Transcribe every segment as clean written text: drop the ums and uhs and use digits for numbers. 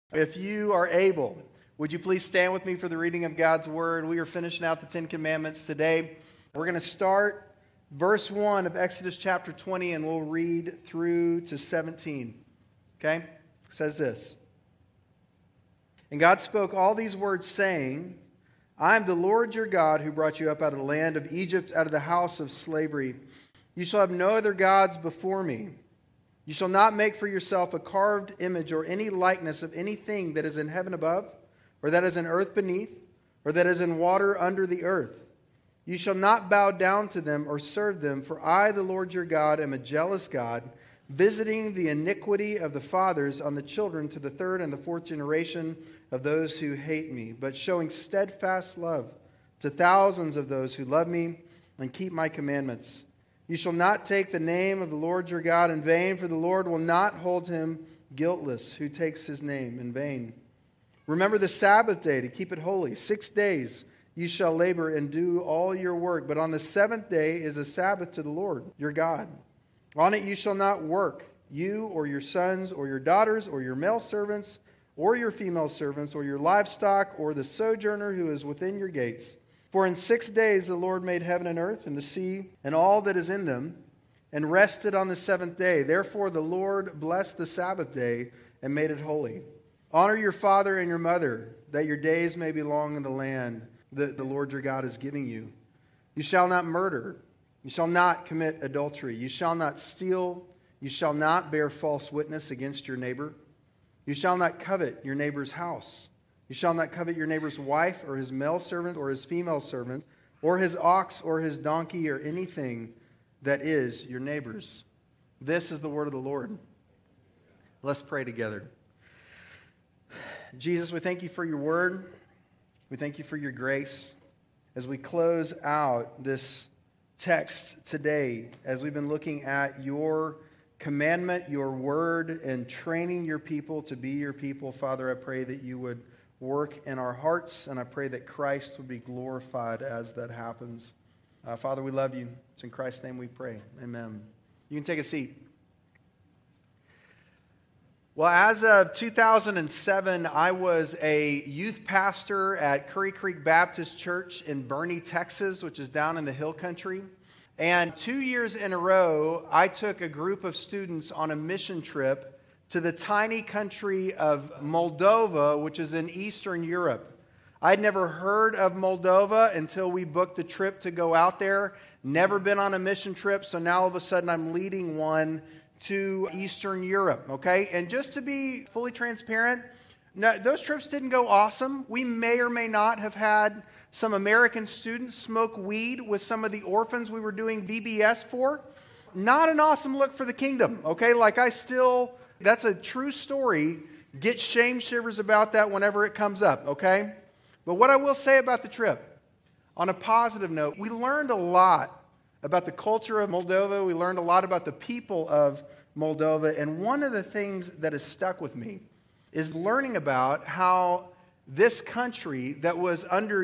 If you are able, would you please stand with me for the reading of God's Word? We are finishing out the Ten Commandments today. We're going to start verse 1 of Exodus chapter 20, and we'll read through to 17. Okay? It says this. And God spoke all these words, saying, I am the Lord your God who brought you up out of the land of Egypt, out of the house of slavery. You shall have no other gods before me. You shall not make for yourself a carved image or any likeness of anything that is in heaven above, or that is in earth beneath, or that is in water under the earth. You shall not bow down to them or serve them, for I, the Lord your God, am a jealous God, visiting the iniquity of the fathers on the children to the third and the fourth generation of those who hate me, but showing steadfast love to thousands of those who love me and keep my commandments. You shall not take the name of the Lord your God in vain, for the Lord will not hold him guiltless who takes his name in vain. Remember the Sabbath day to keep it holy. 6 days you shall labor and do all your work, but on the seventh day is a Sabbath to the Lord your God. On it you shall not work, you or your sons or your daughters or your male servants or your female servants or your livestock or the sojourner who is within your gates. For in 6 days the Lord made heaven and earth and the sea and all that is in them, and rested on the seventh day. Therefore the Lord blessed the Sabbath day and made it holy. Honor your father and your mother, that your days may be long in the land that the Lord your God is giving you. You shall not murder. You shall not commit adultery. You shall not steal. You shall not bear false witness against your neighbor. You shall not covet your neighbor's house. You shall not covet your neighbor's wife or his male servant or his female servant or his ox or his donkey or anything that is your neighbor's. This is the word of the Lord. Let's pray together. Jesus, we thank you for your word. We thank you for your grace. As we close out this text today, as we've been looking at your commandment, your word, and training your people to be your people, Father, I pray that you would work in our hearts, and I pray that Christ would be glorified as that happens. Father, we love you. It's in Christ's name we pray. Amen. You can take a seat. Well, as of 2007, I was a youth pastor at Curry Creek Baptist Church in Boerne, Texas, which is down in the hill country. And 2 years in a row, I took a group of students on a mission trip to the tiny country of Moldova, which is in Eastern Europe. I'd never heard of Moldova until we booked the trip to go out there. Never been on a mission trip, so now all of a sudden I'm leading one to Eastern Europe, okay? And just to be fully transparent, no, those trips didn't go awesome. We may or may not have had some American students smoke weed with some of the orphans we were doing VBS for. Not an awesome look for the kingdom, okay? That's a true story. Get shame shivers about that whenever it comes up, okay? But what I will say about the trip, on a positive note, we learned a lot about the culture of Moldova. We learned a lot about the people of Moldova. And one of the things that has stuck with me is learning about how this country that was under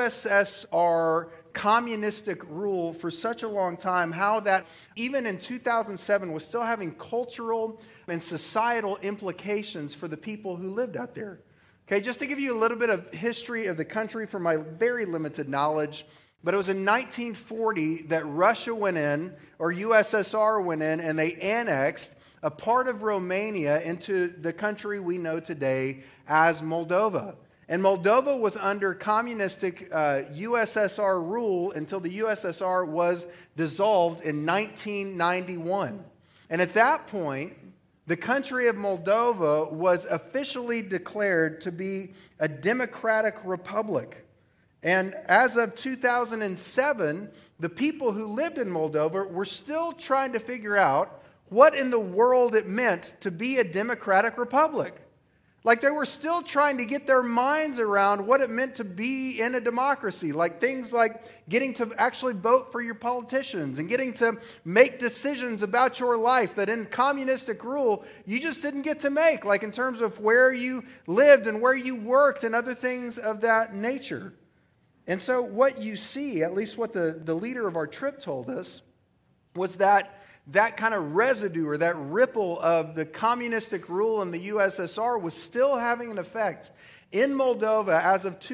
USSR communistic rule for such a long time, how that even in 2007 was still having cultural and societal implications for the people who lived out there. Okay, just to give you a little bit of history of the country from my very limited knowledge, but it was in 1940 that Russia went in, or USSR went in, and they annexed a part of Romania into the country we know today as Moldova. And Moldova was under communistic USSR rule until the USSR was dissolved in 1991. And at that point, the country of Moldova was officially declared to be a democratic republic. And as of 2007, the people who lived in Moldova were still trying to figure out what in the world it meant to be a democratic republic. Like they were still trying to get their minds around what it meant to be in a democracy. Like things like getting to actually vote for your politicians and getting to make decisions about your life that in communistic rule you just didn't get to make. Like in terms of where you lived and where you worked and other things of that nature. And so what you see, at least what the leader of our trip told us, was that that kind of residue or that ripple of the communistic rule in the USSR was still having an effect in Moldova as of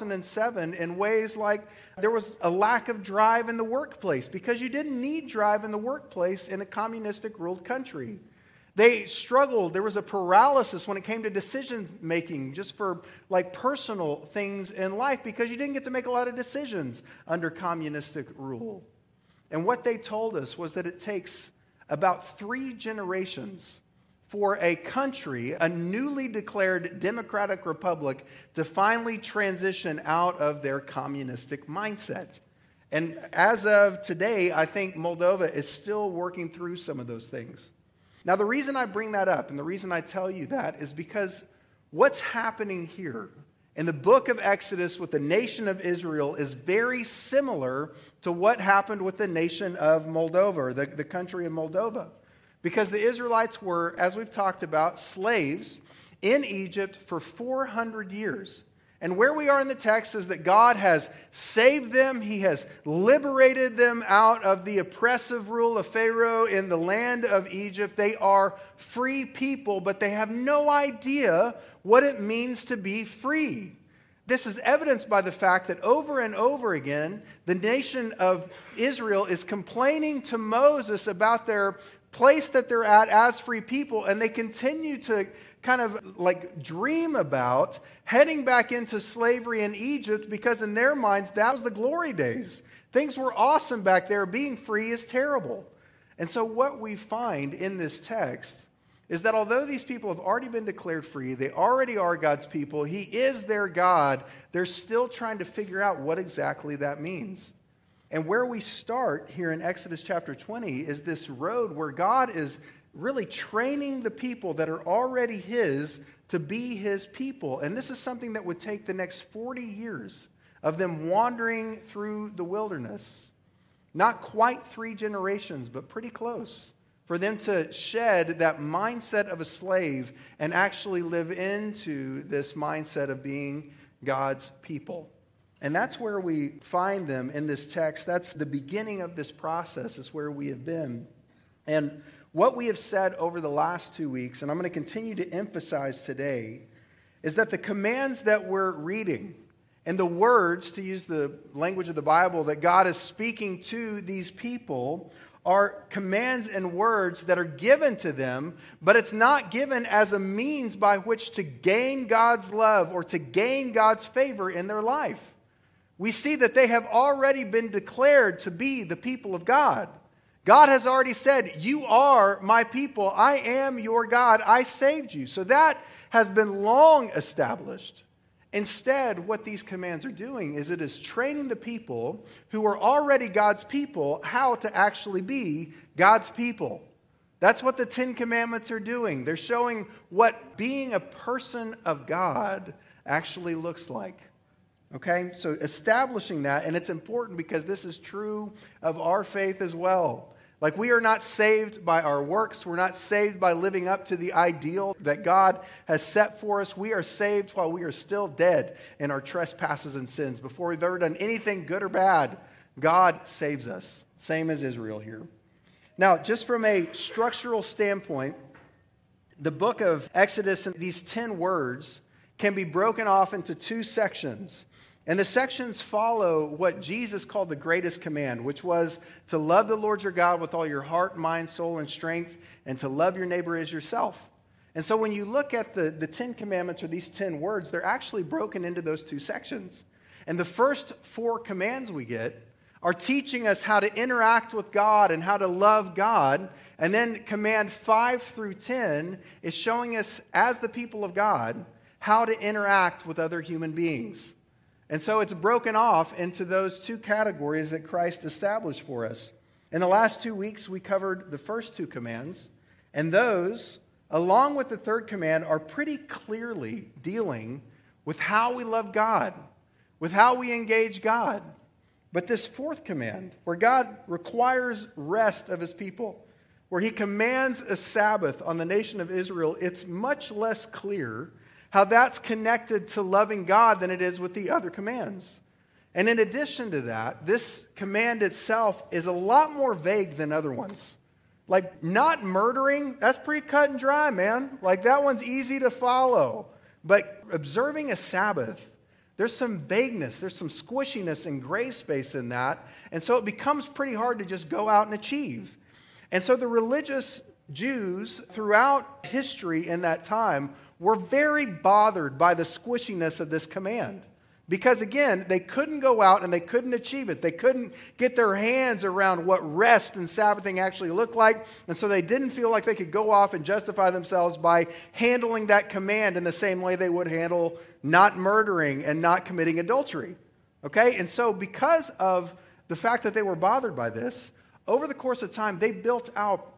2007 in ways like there was a lack of drive in the workplace because you didn't need drive in the workplace in a communistic ruled country. They struggled. There was a paralysis when it came to decision making just for like personal things in life because you didn't get to make a lot of decisions under communistic rule. And what they told us was that it takes about 3 generations for a country, a newly declared democratic republic, to finally transition out of their communistic mindset. And as of today, I think Moldova is still working through some of those things. Now, the reason I bring that up and the reason I tell you that is because what's happening here in the book of Exodus with the nation of Israel is very similar to what happened with the nation of Moldova, or the country of Moldova. Because the Israelites were, as we've talked about, slaves in Egypt for 400 years. And where we are in the text is that God has saved them. He has liberated them out of the oppressive rule of Pharaoh in the land of Egypt. They are free people, but they have no idea what it means to be free. This is evidenced by the fact that over and over again, the nation of Israel is complaining to Moses about their place that they're at as free people, and they continue to kind of like dream about heading back into slavery in Egypt because in their minds, that was the glory days. Things were awesome back there. Being free is terrible. And so what we find in this text is that although these people have already been declared free, they already are God's people, He is their God, they're still trying to figure out what exactly that means. And where we start here in Exodus chapter 20 is this road where God is really training the people that are already His to be His people. And this is something that would take the next 40 years of them wandering through the wilderness. Not quite 3 generations, but pretty close. For them to shed that mindset of a slave and actually live into this mindset of being God's people. And that's where we find them in this text. That's the beginning of this process, is where we have been. And what we have said over the last 2 weeks, and I'm going to continue to emphasize today, is that the commands that we're reading and the words, to use the language of the Bible, that God is speaking to these people are commands and words that are given to them, but it's not given as a means by which to gain God's love or to gain God's favor in their life. We see that they have already been declared to be the people of God. God has already said, "You are my people. I am your God. I saved you." So that has been long established. Instead, what these commands are doing is it is training the people who are already God's people how to actually be God's people. That's what the 10 Commandments are doing. They're showing what being a person of God actually looks like. Okay, so establishing that, and it's important because this is true of our faith as well. Like, we are not saved by our works. We're not saved by living up to the ideal that God has set for us. We are saved while we are still dead in our trespasses and sins. Before we've ever done anything good or bad, God saves us. Same as Israel here. Now, just from a structural standpoint, the book of Exodus and these 10 words can be broken off into 2 sections. And the sections follow what Jesus called the greatest command, which was to love the Lord your God with all your heart, mind, soul, and strength, and to love your neighbor as yourself. And so when you look at the 10 commandments, or these 10 words, they're actually broken into those 2 sections. And the first 4 commands we get are teaching us how to interact with God and how to love God. And then command 5 through 10 is showing us, as the people of God, how to interact with other human beings. And so it's broken off into those 2 categories that Christ established for us. In the last 2 weeks, we covered the first 2 commands. And those, along with the 3rd command, are pretty clearly dealing with how we love God, with how we engage God. But this 4th command, where God requires rest of His people, where He commands a Sabbath on the nation of Israel, it's much less clear how that's connected to loving God than it is with the other commands. And in addition to that, this command itself is a lot more vague than other ones. Like, not murdering, that's pretty cut and dry, man. Like, that one's easy to follow. But observing a Sabbath, there's some vagueness, there's some squishiness and gray space in that. And so it becomes pretty hard to just go out and achieve. And so the religious Jews throughout history in that time were very bothered by the squishiness of this command. Because again, they couldn't go out and they couldn't achieve it. They couldn't get their hands around what rest and Sabbathing actually looked like. And so they didn't feel like they could go off and justify themselves by handling that command in the same way they would handle not murdering and not committing adultery. Okay? And so because of the fact that they were bothered by this, over the course of time, they built out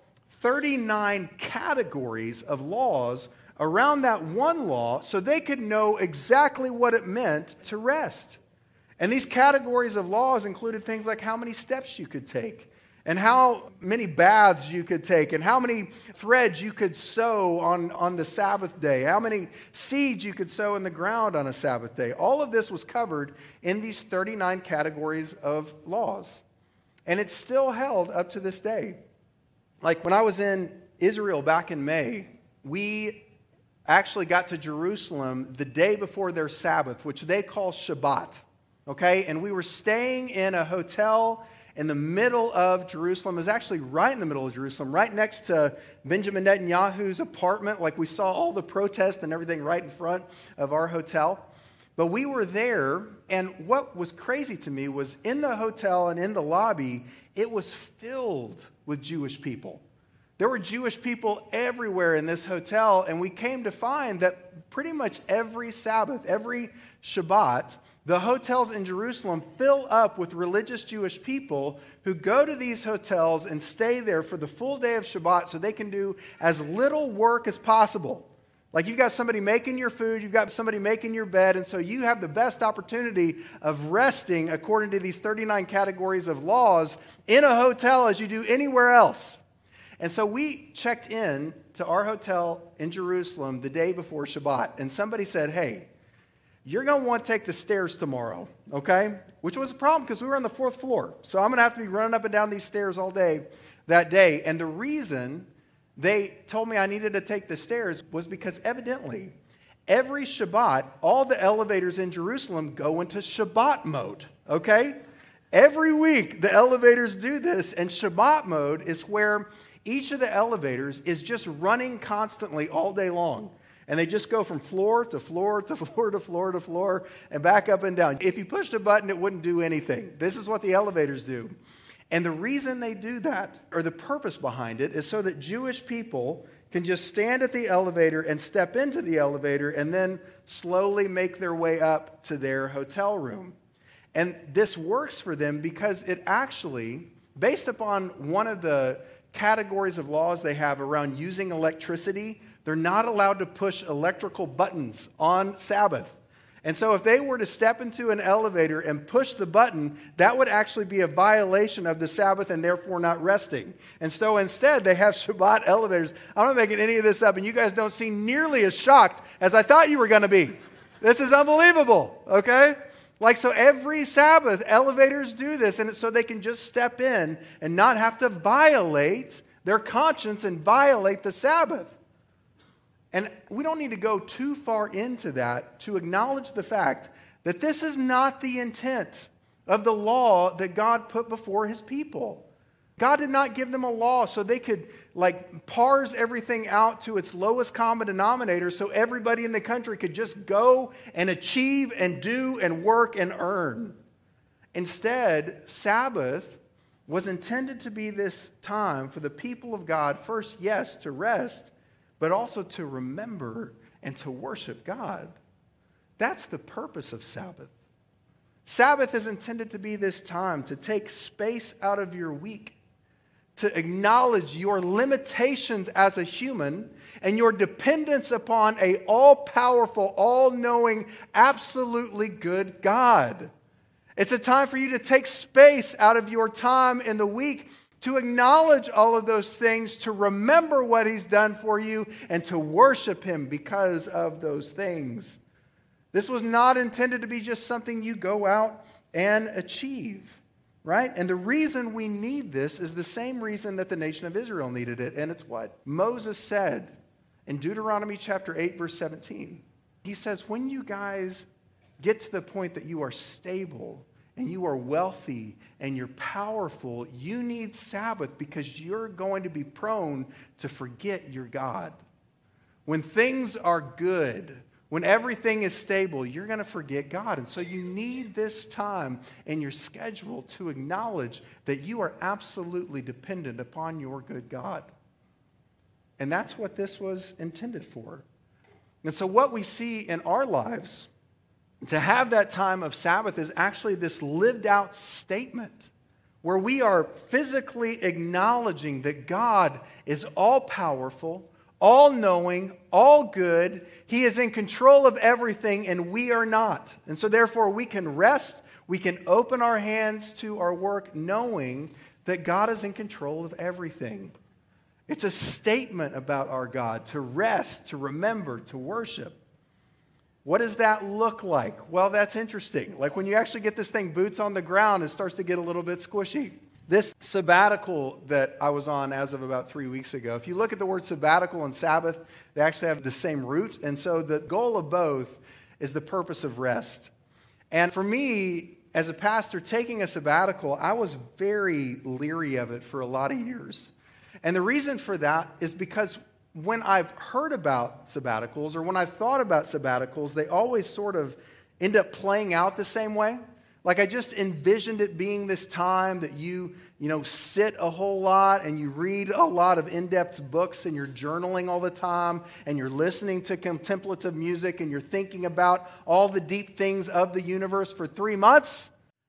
39 categories of laws around that one law so they could know exactly what it meant to rest. And these categories of laws included things like how many steps you could take, and how many baths you could take, and how many threads you could sow on the Sabbath day, how many seeds you could sow in the ground on a Sabbath day. All of this was covered in these 39 categories of laws. And it's still held up to this day. Like when I was in Israel back in May, we actually got to Jerusalem the day before their Sabbath, which they call Shabbat, okay? And we were staying in a hotel in the middle of Jerusalem. It was actually right in the middle of Jerusalem, right next to Benjamin Netanyahu's apartment. Like we saw all the protests and everything right in front of our hotel. But we were there, and what was crazy to me was in the hotel and in the lobby, it was filled with Jewish people. There were Jewish people everywhere in this hotel, and we came to find that pretty much every Sabbath, every Shabbat, the hotels in Jerusalem fill up with religious Jewish people who go to these hotels and stay there for the full day of Shabbat so they can do as little work as possible. Like you've got somebody making your food, you've got somebody making your bed, and so you have the best opportunity of resting according to these 39 categories of laws in a hotel as you do anywhere else. And so we checked in to our hotel in Jerusalem the day before Shabbat, and somebody said, hey, you're going to want to take the stairs tomorrow, okay? Which was a problem because we were on the 4th floor. So I'm going to have to be running up and down these stairs all day that day. And the reason they told me I needed to take the stairs was because evidently every Shabbat, all the elevators in Jerusalem go into Shabbat mode, okay? Every week the elevators do this, and Shabbat mode is where each of the elevators is just running constantly all day long. And they just go from floor to floor to floor to floor to floor and back up and down. If you pushed a button, it wouldn't do anything. This is what the elevators do. And the reason they do that, or the purpose behind it, is so that Jewish people can just stand at the elevator and step into the elevator and then slowly make their way up to their hotel room. And this works for them because it actually, based upon one of the categories of laws they have around using electricity, they're not allowed to push electrical buttons on Sabbath. And so if they were to step into an elevator and push the button, that would actually be a violation of the Sabbath and therefore not resting. And so instead, they have Shabbat elevators. I'm not making any of this up, and you guys don't seem nearly as shocked as I thought you were going to be. This is unbelievable, okay? Like, so every Sabbath, elevators do this, and it's so they can just step in and not have to violate their conscience and violate the Sabbath. And we don't need to go too far into that to acknowledge the fact that this is not the intent of the law that God put before his people. God did not give them a law so they could parse everything out to its lowest common denominator so everybody in the country could just go and achieve and do and work and earn. Instead, Sabbath was intended to be this time for the people of God, first, yes, to rest, but also to remember and to worship God. That's the purpose of Sabbath. Sabbath is intended to be this time to take space out of your week, to acknowledge your limitations as a human and your dependence upon an all-powerful, all-knowing, absolutely good God. It's a time for you to take space out of your time in the week to acknowledge all of those things, to remember what he's done for you, and to worship him because of those things. This was not intended to be just something you go out and achieve. right? And the reason we need this is the same reason that the nation of Israel needed it. And it's what Moses said in Deuteronomy chapter 8, verse 17. He says, when you guys get to the point that you are stable and you are wealthy and you're powerful, you need Sabbath because you're going to be prone to forget your God. When things are good, when everything is stable, you're going to forget God. And so you need this time in your schedule to acknowledge that you are absolutely dependent upon your good God. And that's what this was intended for. And so what we see in our lives, to have that time of Sabbath is actually this lived out statement where we are physically acknowledging that God is all powerful, all knowing, all good. He is in control of everything and we are not. And so therefore we can rest, we can open our hands to our work knowing that God is in control of everything. It's a statement about our God to rest, to remember, to worship. What does that look like? Well, that's interesting. Like when you actually get this thing boots on the ground, it starts to get a little bit squishy. This sabbatical that I was on as of about 3 weeks ago, if you look at the word sabbatical and Sabbath, they actually have the same root. And so the goal of both is the purpose of rest. And for me, as a pastor, taking a sabbatical, I was very leery of it for a lot of years. And the reason for that is because when I've heard about sabbaticals or when I've thought about sabbaticals, they always sort of end up playing out the same way. Like I just envisioned it being this time that you sit a whole lot and you read a lot of in-depth books and you're journaling all the time and you're listening to contemplative music and you're thinking about all the deep things of the universe for 3 months.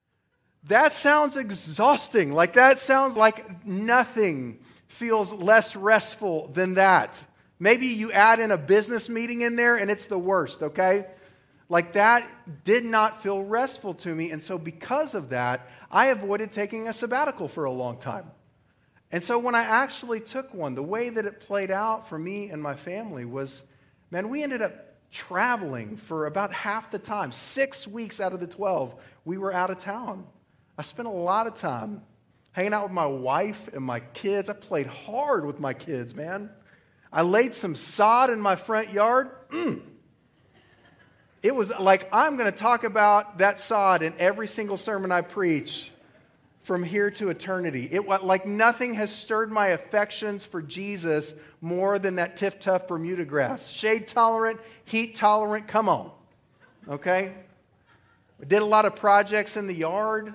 That sounds exhausting. Like that sounds like nothing feels less restful than that. Maybe you add in a business meeting in there and it's the worst, okay? Like that did not feel restful to me. And so because of that, I avoided taking a sabbatical for a long time. And so when I actually took one, the way that it played out for me and my family was, man, we ended up traveling for about half the time. 6 weeks out of the 12, we were out of town. I spent a lot of time hanging out with my wife and my kids. I played hard with my kids, man. I laid some sod in my front yard. It was like I'm going to talk about that sod in every single sermon I preach from here to eternity. It was like nothing has stirred my affections for Jesus more than that Tiff-Tuff Bermuda grass. Shade tolerant, heat tolerant, come on. Okay? We did a lot of projects in the yard.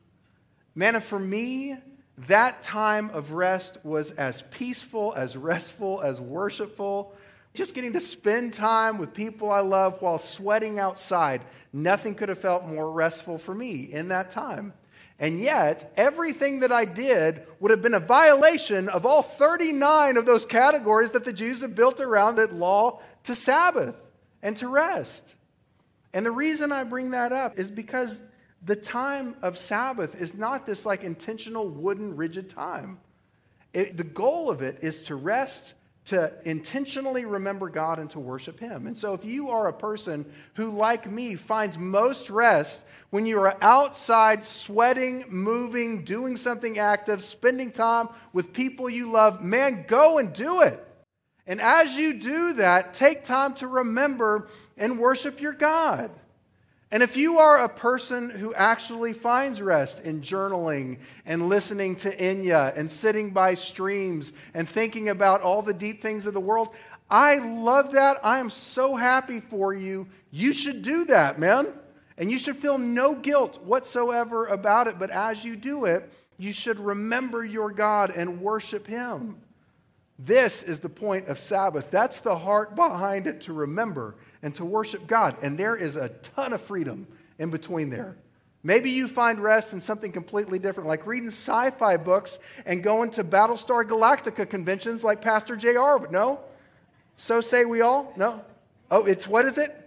Man, and for me, that time of rest was as peaceful, as restful, as worshipful. Just getting to spend time with people I love while sweating outside. Nothing could have felt more restful for me in that time. And yet, everything that I did would have been a violation of all 39 of those categories that the Jews have built around that law to Sabbath and to rest. And the reason I bring that up is because the time of Sabbath is not this like intentional wooden rigid time. The goal of it is to rest, to intentionally remember God and to worship Him. And so if you are a person who, like me, finds most rest when you are outside sweating, moving, doing something active, spending time with people you love, man, go and do it. And as you do that, take time to remember and worship your God. And if you are a person who actually finds rest in journaling and listening to Enya and sitting by streams and thinking about all the deep things of the world, I love that. I am so happy for you. You should do that, man. And you should feel no guilt whatsoever about it. But as you do it, you should remember your God and worship Him. This is the point of Sabbath. That's the heart behind it, to remember and to worship God. And there is a ton of freedom in between there. Maybe you find rest in something completely different, like reading sci-fi books and going to Battlestar Galactica conventions like Pastor J.R. No? So say we all? No? Oh, it's, what is it?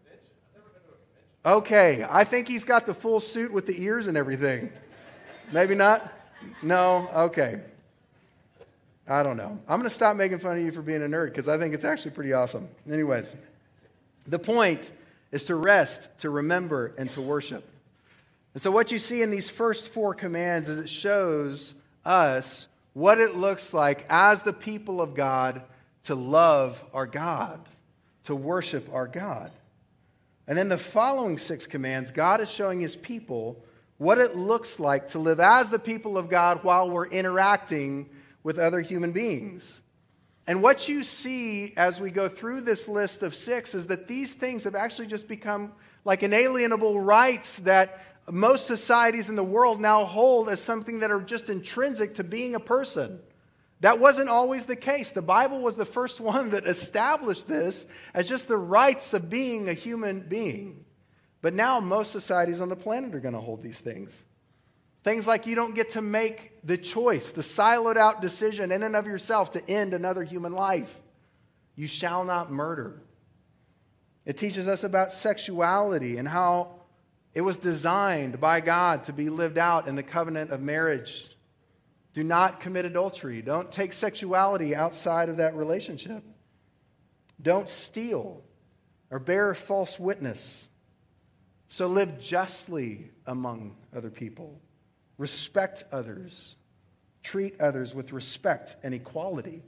Okay, I think he's got the full suit with the ears and everything. Maybe not? No? Okay. I don't know. I'm going to stop making fun of you for being a nerd because I think it's actually pretty awesome. Anyways, the point is to rest, to remember, and to worship. And so what you see in these first 4 commands is it shows us what it looks like as the people of God to love our God, to worship our God. And then the following 6 commands, God is showing his people what it looks like to live as the people of God while we're interacting with other human beings. And what you see as we go through this list of 6 is that these things have actually just become like inalienable rights that most societies in the world now hold as something that are just intrinsic to being a person. That wasn't always the case. The Bible was the first one that established this as just the rights of being a human being. But now most societies on the planet are going to hold these things. Things like you don't get to make the choice, the siloed out decision in and of yourself to end another human life. You shall not murder. It teaches us about sexuality and how it was designed by God to be lived out in the covenant of marriage. Do not commit adultery. Don't take sexuality outside of that relationship. Don't steal or bear false witness. So live justly among other people. Respect others. Treat others with respect and equality.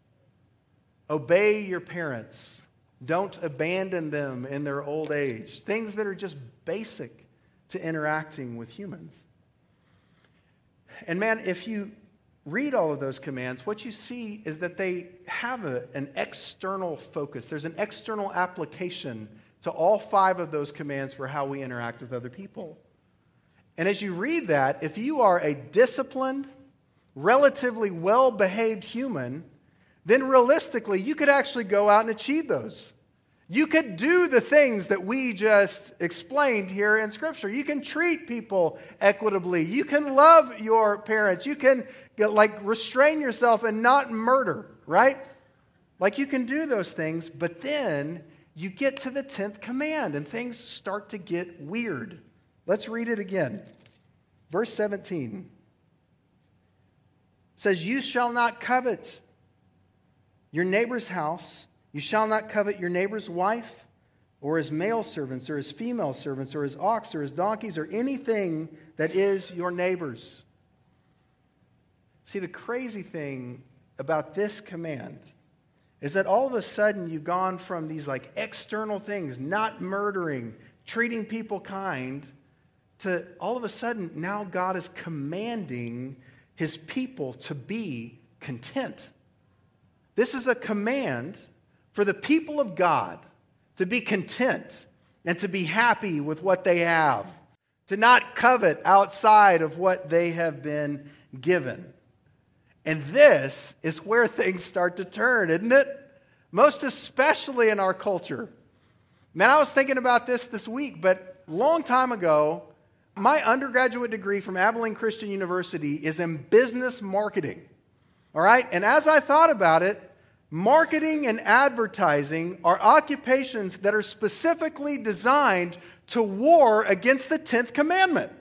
Obey your parents. Don't abandon them in their old age. Things that are just basic to interacting with humans. And man, if you read all of those commands, what you see is that they have an external focus. There's an external application to all 5 of those commands for how we interact with other people. And as you read that, if you are a disciplined, relatively well-behaved human, then realistically, you could actually go out and achieve those. You could do the things that we just explained here in Scripture. You can treat people equitably. You can love your parents. You can restrain yourself and not murder, right? Like you can do those things, but then you get to the 10th command and things start to get weird. Let's read it again. Verse 17 says, "You shall not covet your neighbor's house. You shall not covet your neighbor's wife, or his male servants, or his female servants, or his ox, or his donkeys, or anything that is your neighbor's." See, the crazy thing about this command is that all of a sudden you've gone from these like external things, not murdering, treating people kind, to all of a sudden now God is commanding his people to be content. This is a command for the people of God to be content and to be happy with what they have, to not covet outside of what they have been given. And this is where things start to turn, isn't it? Most especially in our culture. Man, I was thinking about this week, but a long time ago, my undergraduate degree from Abilene Christian University is in business marketing. All right? And as I thought about it, marketing and advertising are occupations that are specifically designed to war against the 10th commandment.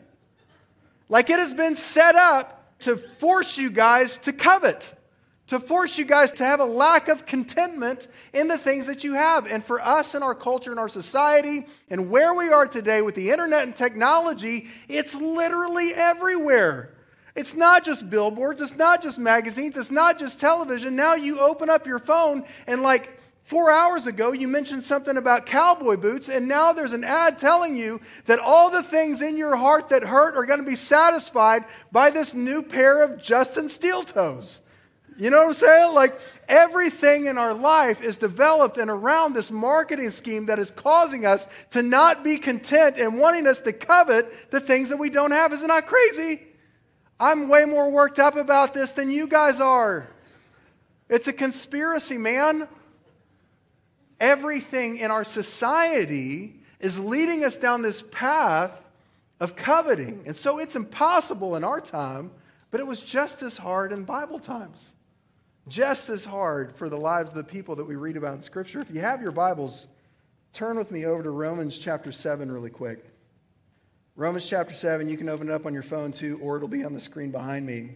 Like it has been set up to force you guys to covet, to force you guys to have a lack of contentment in the things that you have. And for us in our culture, in our society, and where we are today with the internet and technology, it's literally everywhere. It's not just billboards, it's not just magazines, it's not just television. Now you open up your phone and like 4 hours ago you mentioned something about cowboy boots, and now there's an ad telling you that all the things in your heart that hurt are going to be satisfied by this new pair of Justin Steel Toes. You know what I'm saying? Like everything in our life is developed and around this marketing scheme that is causing us to not be content and wanting us to covet the things that we don't have. Isn't that crazy? I'm way more worked up about this than you guys are. It's a conspiracy, man. Everything in our society is leading us down this path of coveting. And so it's impossible in our time, but it was just as hard in Bible times. Just as hard for the lives of the people that we read about in Scripture. If you have your Bibles, turn with me over to Romans chapter 7 really quick. Romans chapter 7, you can open it up on your phone too, or it'll be on the screen behind me.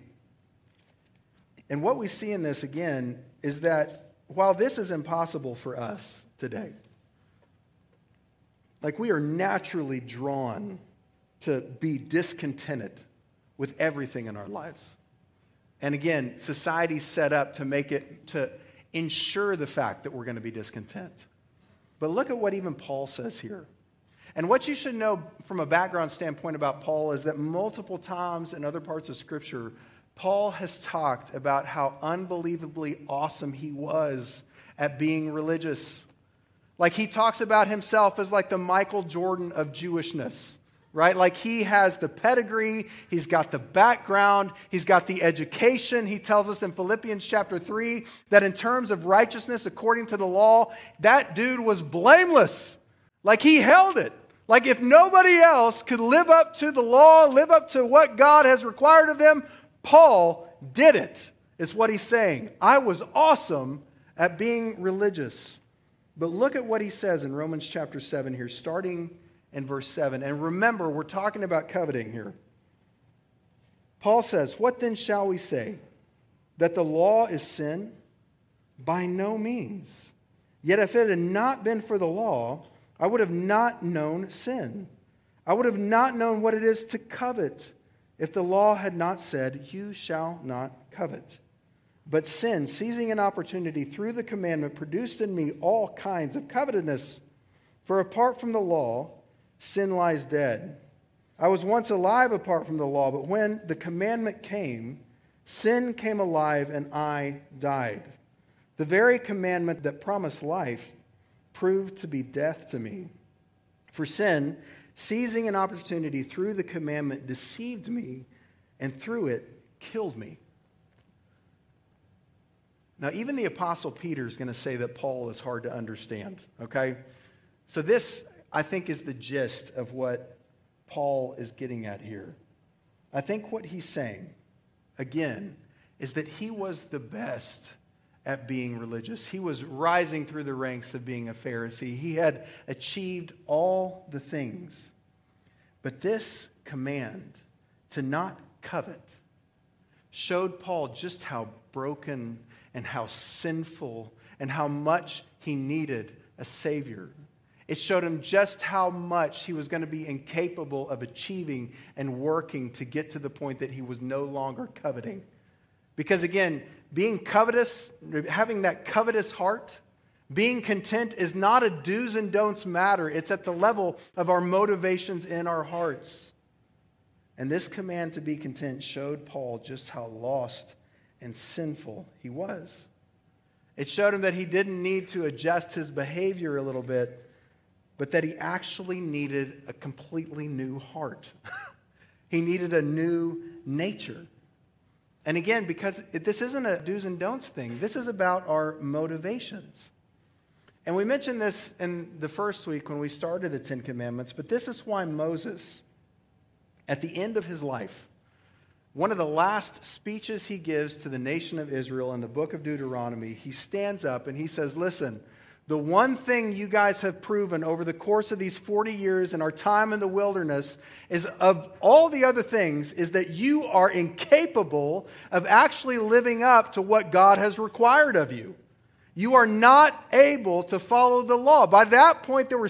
And what we see in this, again, is that while this is impossible for us today, like we are naturally drawn to be discontented with everything in our lives. And again, society's set up to ensure the fact that we're going to be discontent. But look at what even Paul says here. And what you should know from a background standpoint about Paul is that multiple times in other parts of Scripture, Paul has talked about how unbelievably awesome he was at being religious. Like he talks about himself as like the Michael Jordan of Jewishness, right? Like he has the pedigree, he's got the background, he's got the education. He tells us in Philippians chapter 3 that in terms of righteousness according to the law, that dude was blameless. Like he held it. Like if nobody else could live up to the law, live up to what God has required of them, Paul did it, is what he's saying. I was awesome at being religious. But look at what he says in Romans chapter 7 here, starting in verse 7. And remember, we're talking about coveting here. Paul says, "What then shall we say? That the law is sin? By no means. Yet if it had not been for the law, I would have not known sin. I would have not known what it is to covet if the law had not said, 'You shall not covet.' But sin, seizing an opportunity through the commandment, produced in me all kinds of covetousness. For apart from the law, sin lies dead. I was once alive apart from the law, but when the commandment came, sin came alive and I died. The very commandment that promised life proved to be death to me. For sin, seizing an opportunity through the commandment, deceived me, and through it killed me." Now, even the Apostle Peter is going to say that Paul is hard to understand, okay? So this, I think, is the gist of what Paul is getting at here. I think what he's saying, again, is that he was the best at being religious. He was rising through the ranks of being a Pharisee. He had achieved all the things. But this command to not covet showed Paul just how broken and how sinful and how much he needed a Savior. It showed him just how much he was going to be incapable of achieving and working to get to the point that he was no longer coveting. Because again, being covetous, having that covetous heart, being content is not a do's and don'ts matter. It's at the level of our motivations in our hearts. And this command to be content showed Paul just how lost and sinful he was. It showed him that he didn't need to adjust his behavior a little bit, but that he actually needed a completely new heart. He needed a new nature. And again, because this isn't a do's and don'ts thing, this is about our motivations. And we mentioned this in the first week when we started the Ten Commandments, but this is why Moses, at the end of his life, one of the last speeches he gives to the nation of Israel in the book of Deuteronomy, he stands up and he says, "Listen, the one thing you guys have proven over the course of these 40 years and our time in the wilderness is of all the other things is that you are incapable of actually living up to what God has required of you. You are not able to follow the law." By that point, there were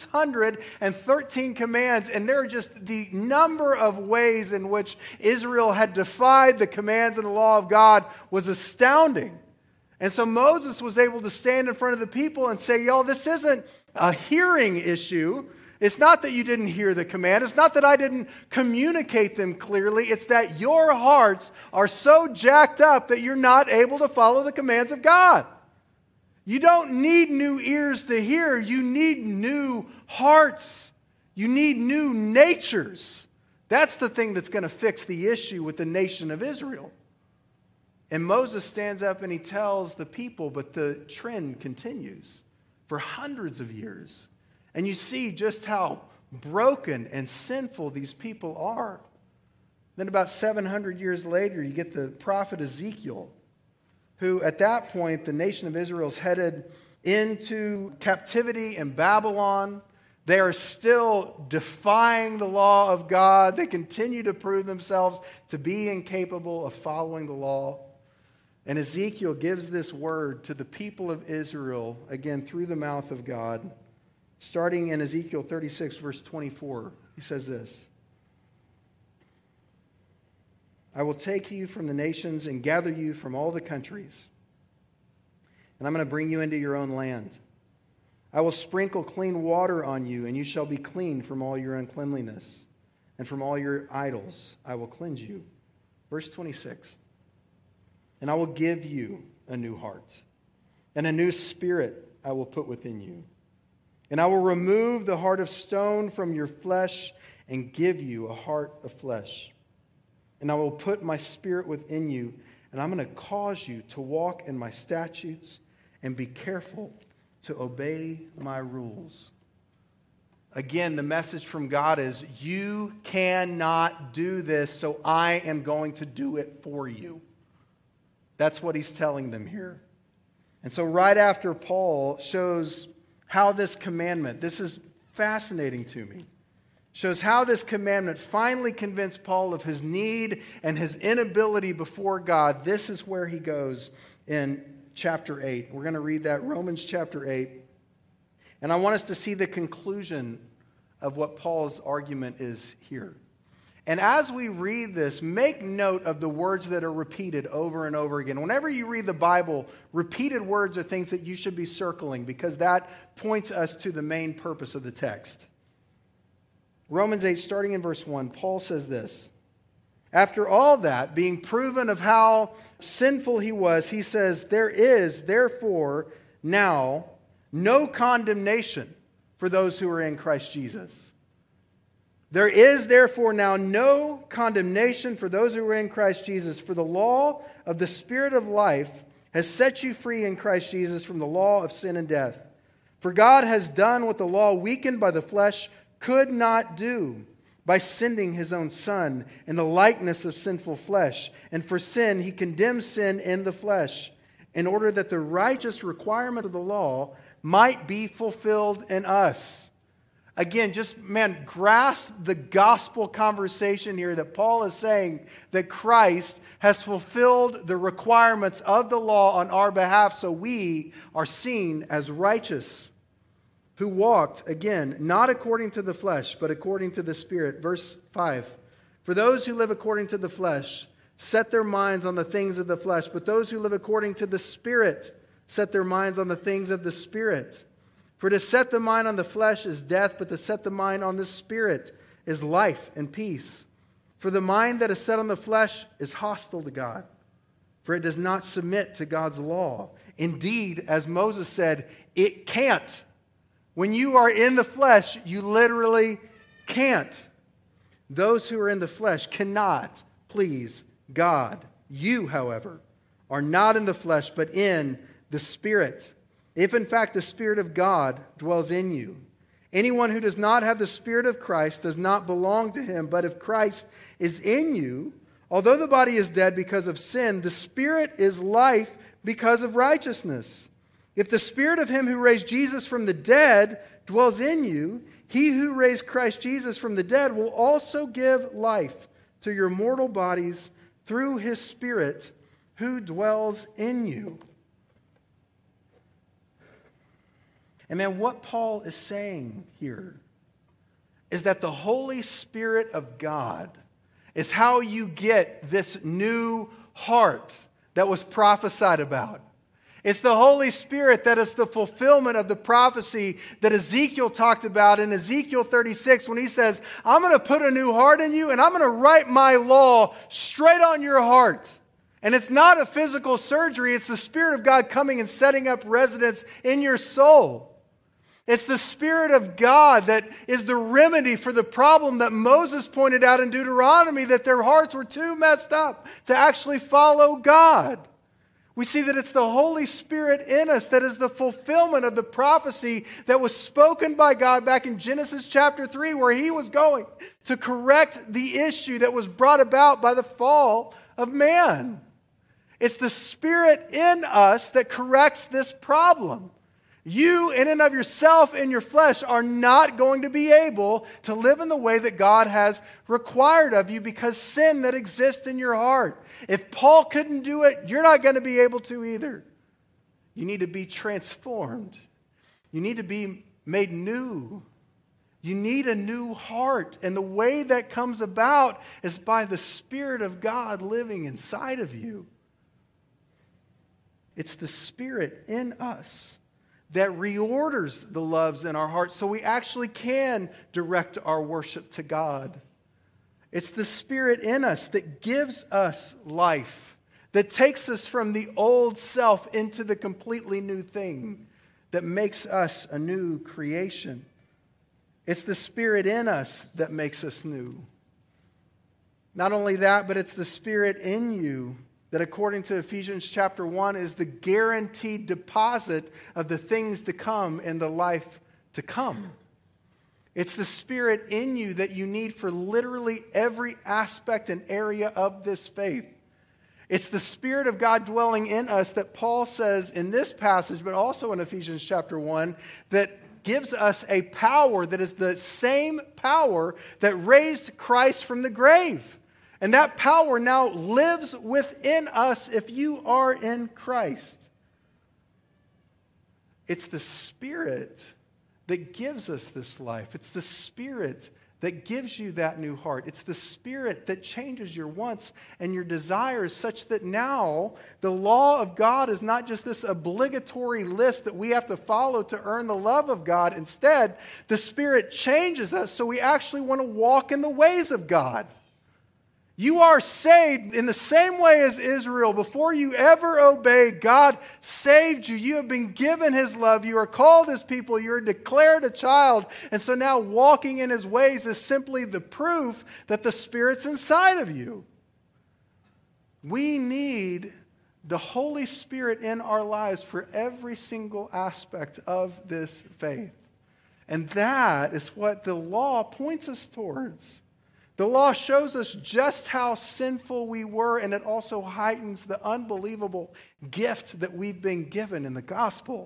613 commands, and there are just the number of ways in which Israel had defied the commands and the law of God was astounding. And so Moses was able to stand in front of the people and say, y'all, this isn't a hearing issue. It's not that you didn't hear the command. It's not that I didn't communicate them clearly. It's that your hearts are so jacked up that you're not able to follow the commands of God. You don't need new ears to hear. You need new hearts. You need new natures. That's the thing that's going to fix the issue with the nation of Israel. And Moses stands up and he tells the people, but the trend continues for hundreds of years. And you see just how broken and sinful these people are. Then about 700 years later, you get the prophet Ezekiel, who at that point, the nation of Israel is headed into captivity in Babylon. They are still defying the law of God. They continue to prove themselves to be incapable of following the law. And Ezekiel gives this word to the people of Israel, again, through the mouth of God. Starting in Ezekiel 36, verse 24, he says this, I will take you from the nations and gather you from all the countries, and I'm going to bring you into your own land. I will sprinkle clean water on you, and you shall be clean from all your uncleanliness, and from all your idols I will cleanse you. Verse 26. And I will give you a new heart, and a new spirit I will put within you. And I will remove the heart of stone from your flesh and give you a heart of flesh. And I will put my spirit within you, and I'm going to cause you to walk in my statutes and be careful to obey my rules. Again, the message from God is, you cannot do this, so I am going to do it for you. That's what he's telling them here. And so right after Paul shows how this commandment, this is fascinating to me, shows how this commandment finally convinced Paul of his need and his inability before God. This is where he goes in chapter 8. We're going to read that, Romans chapter 8. And I want us to see the conclusion of what Paul's argument is here. And as we read this, make note of the words that are repeated over and over again. Whenever you read the Bible, repeated words are things that you should be circling, because that points us to the main purpose of the text. Romans 8, starting in verse 1, Paul says this. After all that, being proven of how sinful he was, he says, there is, therefore, now no condemnation for those who are in Christ Jesus. There is, therefore, now no condemnation for those who are in Christ Jesus, for the law of the Spirit of life has set you free in Christ Jesus from the law of sin and death. For God has done what the law, weakened by the flesh, could not do, by sending his own Son in the likeness of sinful flesh. And for sin, he condemned sin in the flesh, in order that the righteous requirement of the law might be fulfilled in us. Again, grasp the gospel conversation here, that Paul is saying that Christ has fulfilled the requirements of the law on our behalf, so we are seen as righteous. Who walked, again, not according to the flesh, but according to the Spirit. Verse 5, for those who live according to the flesh set their minds on the things of the flesh, but those who live according to the Spirit set their minds on the things of the Spirit. For to set the mind on the flesh is death, but to set the mind on the Spirit is life and peace. For the mind that is set on the flesh is hostile to God, for it does not submit to God's law. Indeed, as Moses said, it can't. When you are in the flesh, you literally can't. Those who are in the flesh cannot please God. You, however, are not in the flesh, but in the Spirit, if in fact the Spirit of God dwells in you. Anyone who does not have the Spirit of Christ does not belong to him. But if Christ is in you, although the body is dead because of sin, the Spirit is life because of righteousness. If the Spirit of him who raised Jesus from the dead dwells in you, he who raised Christ Jesus from the dead will also give life to your mortal bodies through his Spirit who dwells in you. And man, what Paul is saying here is that the Holy Spirit of God is how you get this new heart that was prophesied about. It's the Holy Spirit that is the fulfillment of the prophecy that Ezekiel talked about in Ezekiel 36 when he says, I'm going to put a new heart in you and I'm going to write my law straight on your heart. And it's not a physical surgery. It's the Spirit of God coming and setting up residence in your soul. It's the Spirit of God that is the remedy for the problem that Moses pointed out in Deuteronomy, that their hearts were too messed up to actually follow God. We see that it's the Holy Spirit in us that is the fulfillment of the prophecy that was spoken by God back in Genesis chapter 3, where he was going to correct the issue that was brought about by the fall of man. It's the Spirit in us that corrects this problem. You, in and of yourself, in your flesh, are not going to be able to live in the way that God has required of you because sin that exists in your heart. If Paul couldn't do it, you're not going to be able to either. You need to be transformed. You need to be made new. You need a new heart. And the way that comes about is by the Spirit of God living inside of you. It's the Spirit in us that reorders the loves in our hearts so we actually can direct our worship to God. It's the Spirit in us that gives us life, that takes us from the old self into the completely new thing, that makes us a new creation. It's the Spirit in us that makes us new. Not only that, but it's the Spirit in you that, according to Ephesians chapter 1, is the guaranteed deposit of the things to come in the life to come. It's the Spirit in you that you need for literally every aspect and area of this faith. It's the Spirit of God dwelling in us that Paul says in this passage, but also in Ephesians chapter 1, that gives us a power that is the same power that raised Christ from the grave. And that power now lives within us if you are in Christ. It's the Spirit that gives us this life. It's the Spirit that gives you that new heart. It's the Spirit that changes your wants and your desires such that now the law of God is not just this obligatory list that we have to follow to earn the love of God. Instead, the Spirit changes us so we actually want to walk in the ways of God. You are saved in the same way as Israel. Before you ever obeyed, God saved you. You have been given His love. You are called His people. You are declared a child. And so now walking in His ways is simply the proof that the Spirit's inside of you. We need the Holy Spirit in our lives for every single aspect of this faith. And that is what the law points us towards. The law shows us just how sinful we were, and it also heightens the unbelievable gift that we've been given in the gospel.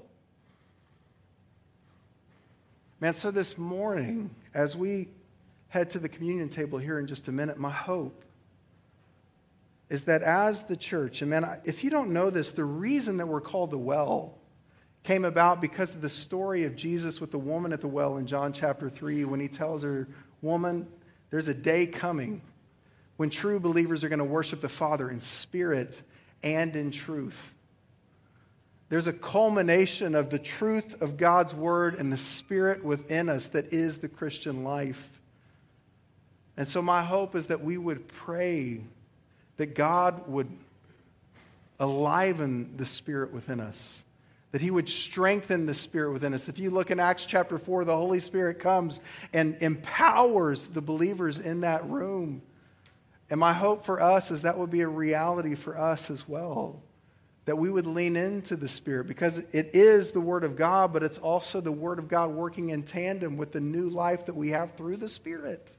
Man, so this morning, as we head to the communion table here in just a minute, my hope is that as the church, and man, if you don't know this, the reason that we're called the well came about because of the story of Jesus with the woman at the well in John chapter 3 when He tells her, "Woman, there's a day coming when true believers are going to worship the Father in spirit and in truth." There's a culmination of the truth of God's word and the Spirit within us that is the Christian life. And so my hope is that we would pray that God would enliven the Spirit within us, that He would strengthen the Spirit within us. If you look in Acts chapter 4, the Holy Spirit comes and empowers the believers in that room. And my hope for us is that would be a reality for us as well, that we would lean into the Spirit because it is the Word of God, but it's also the Word of God working in tandem with the new life that we have through the Spirit.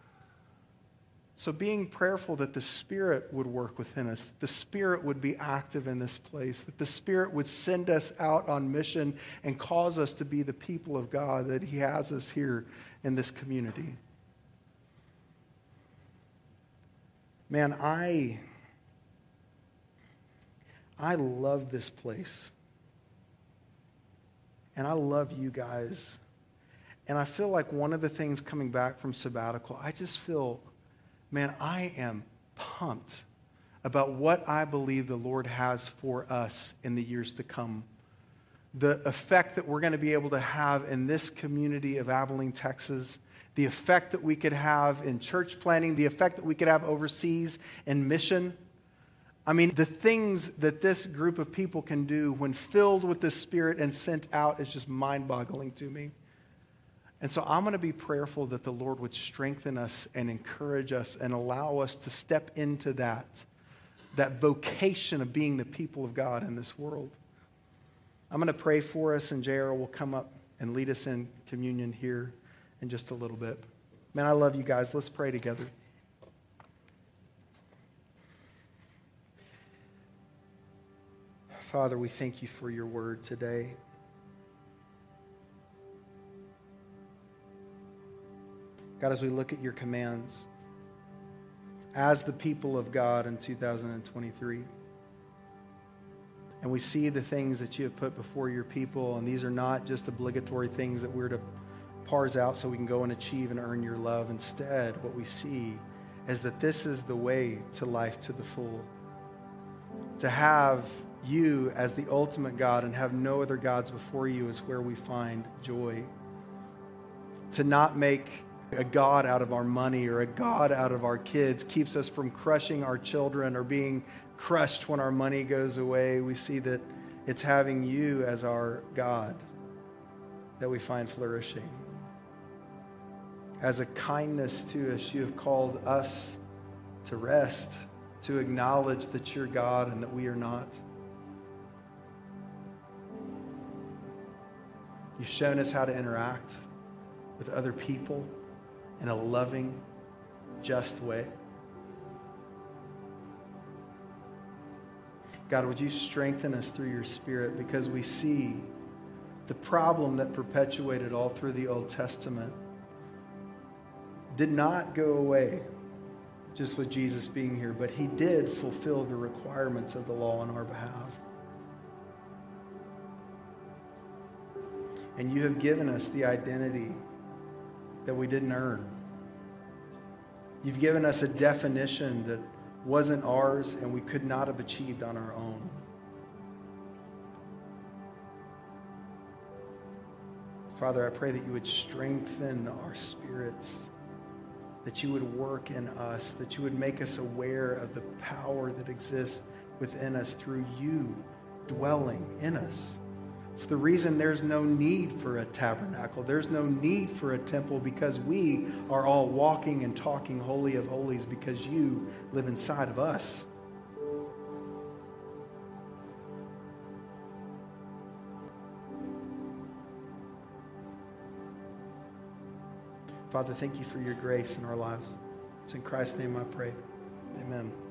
So being prayerful that the Spirit would work within us, that the Spirit would be active in this place, that the Spirit would send us out on mission and cause us to be the people of God that He has us here in this community. Man, I love this place. And I love you guys. And I feel like one of the things coming back from sabbatical, I just feel, man, I am pumped about what I believe the Lord has for us in the years to come. The effect that we're going to be able to have in this community of Abilene, Texas, the effect that we could have in church planting, the effect that we could have overseas in mission. I mean, the things that this group of people can do when filled with the Spirit and sent out is just mind-boggling to me. And so I'm going to be prayerful that the Lord would strengthen us and encourage us and allow us to step into that vocation of being the people of God in this world. I'm going to pray for us, and JR will come up and lead us in communion here in just a little bit. Man, I love you guys. Let's pray together. Father, we thank you for your word today. God, as we look at your commands as the people of God in 2023, and we see the things that you have put before your people, and these are not just obligatory things that we're to pours out so we can go and achieve and earn your love. Instead, what we see is that this is the way to life to the full. To have you as the ultimate God and have no other gods before you is where we find joy. To not make a God out of our money or a God out of our kids keeps us from crushing our children or being crushed when our money goes away. We see that it's having you as our God that we find flourishing. As a kindness to us, you have called us to rest, to acknowledge that you're God and that we are not. You've shown us how to interact with other people in a loving, just way. God, would you strengthen us through your Spirit, because we see the problem that perpetuated all through the Old Testament did not go away just with Jesus being here, but he did fulfill the requirements of the law on our behalf. And you have given us the identity that we didn't earn. You've given us a definition that wasn't ours and we could not have achieved on our own. Father, I pray that you would strengthen our spirits, that you would work in us, that you would make us aware of the power that exists within us through you dwelling in us. It's the reason there's no need for a tabernacle. There's no need for a temple, because we are all walking and talking holy of holies because you live inside of us. Father, thank you for your grace in our lives. It's in Christ's name I pray. Amen.